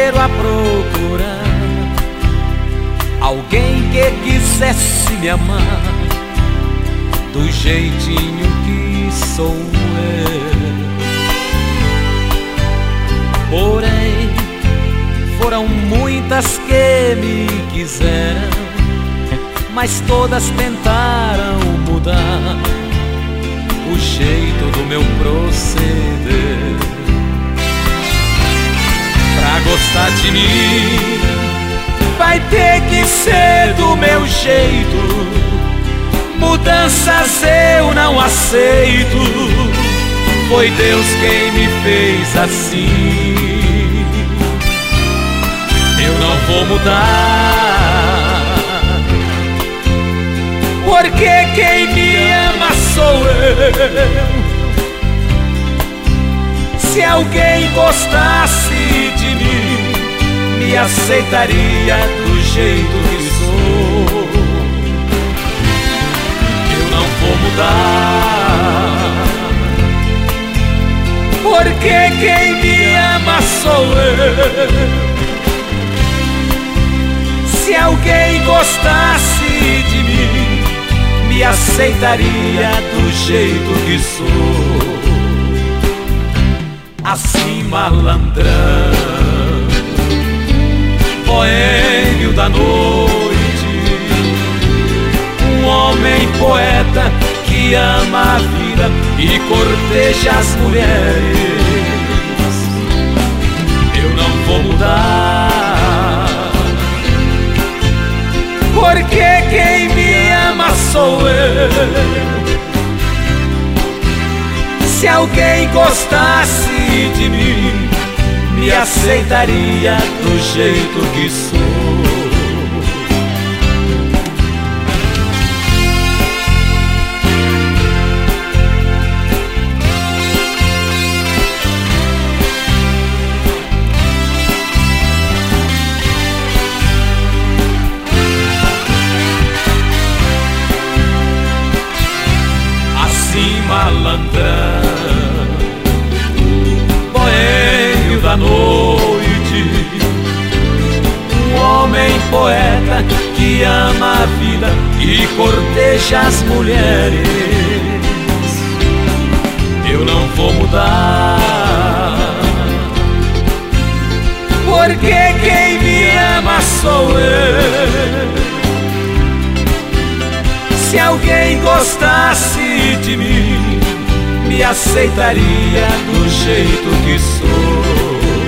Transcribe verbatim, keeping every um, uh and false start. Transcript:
inteiro a procurar alguém que quisesse me amar do jeitinho que sou eu. Porém, foram muitas que me quiseram, mas todas tentaram mudar o jeito do meu proceder. Pra gostar de mim, vai ter que ser do meu jeito. Mudanças eu não aceito, foi Deus quem me fez assim. Eu não vou mudar, porque quem me ama sou eu. Se alguém gostasse de mim, me aceitaria do jeito que sou. Eu não vou mudar, porque quem me ama sou eu. Se alguém gostasse de mim, me aceitaria do jeito que sou. Assim, malandrão, boêmio da noite, um homem poeta que ama a vida e corteja as mulheres. Eu não vou mudar, porque quem me ama sou eu. Se alguém gostasse de mim, me aceitaria do jeito que sou. Assim, malandrão, boêmio da noite, um homem poeta que ama a vida e corteja as mulheres. Eu não vou mudar, porque quem me ama sou eu. Se alguém gostasse de mim, me aceitaria do jeito que sou.